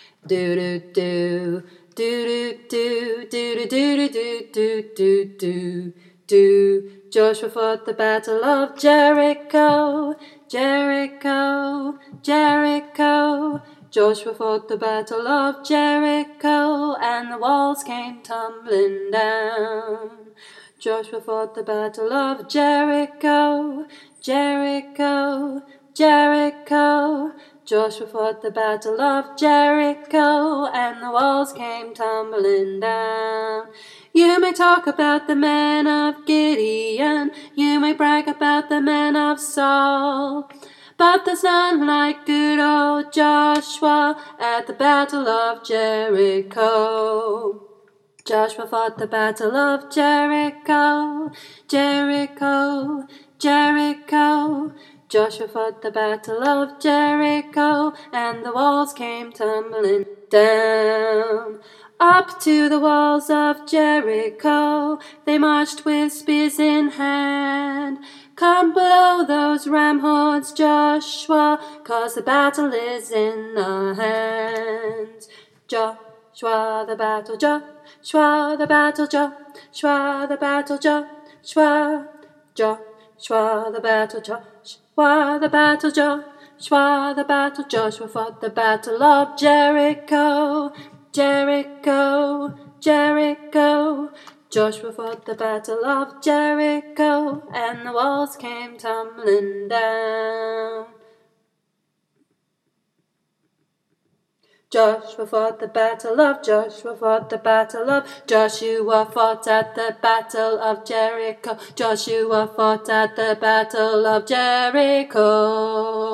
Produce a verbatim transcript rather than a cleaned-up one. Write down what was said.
Do do do do do do do do do do do do do. Joshua fought the battle of Jericho, Jericho, Jericho. Joshua fought the battle of Jericho, and the walls came tumbling down. Joshua fought the battle of Jericho, Jericho, Jericho. Joshua fought the battle of Jericho, and the walls came tumbling down. You may talk about the men of Gideon, you may brag about the men of Saul, but there's none like good old Joshua at the battle of Jericho. Joshua fought the battle of Jericho, Jericho, Jericho. Joshua fought the battle of Jericho, and the walls came tumbling down. Up to the walls of Jericho they marched with spears in hand. Come blow those ram horns, Joshua, 'cause the battle is in our hands. Joshua the battle, Joshua the battle, Joshua the battle, Joshua, Joshua the battle, Joshua the battle, Joshua the battle. Joshua fought the battle of Jericho, Jericho, Jericho. Joshua fought the battle of Jericho, and the walls came tumbling down. Joshua fought the battle of, Joshua fought the battle of, Joshua fought at the battle of Jericho, Joshua fought at the battle of Jericho.